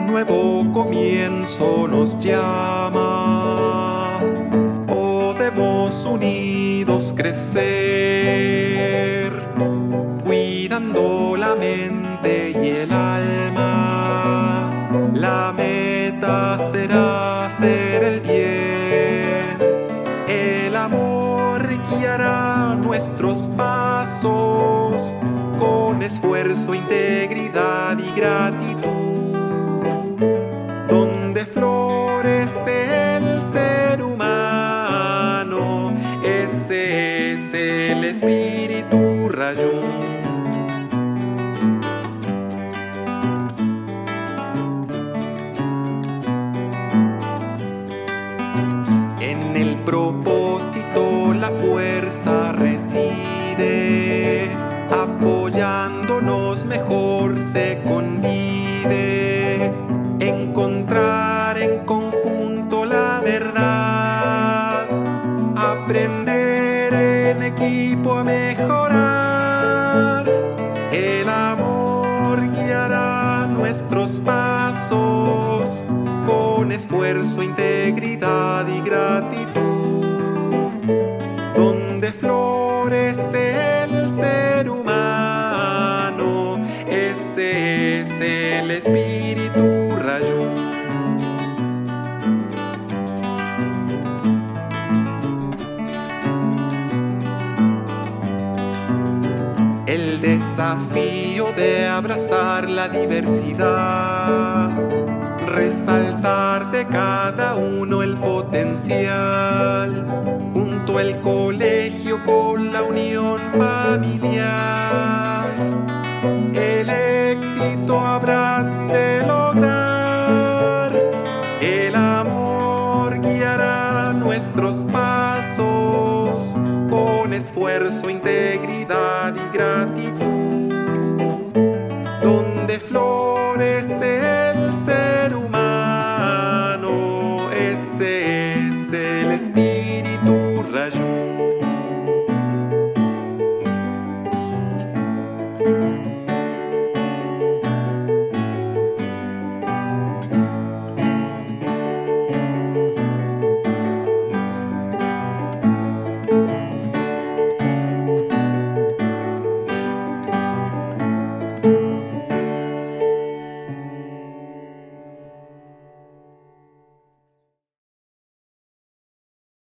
nuevo comienzo nos llama. Podemos unidos crecer, cuidando la mente y el alma. La meta será hacer el bien. El amor guiará nuestros pasos con esfuerzo, integridad y gratitud. Donde florece el ser humano, ese es el espíritu Rayón. En el propósito la fuerza reside, apoyándonos mejor se convive. Encontrar en conjunto la verdad, aprender en equipo a mejorar. El amor guiará nuestros pasos con esfuerzo, integridad y gratitud. Donde florece el ser humano, ese es el espíritu Rayón. El desafío de abrazar la diversidad, resaltar de cada uno el potencial, junto al colegio con la unión familiar. El éxito habrán de lograr. El amor guiará nuestros pasos con esfuerzo, integridad y gratitud.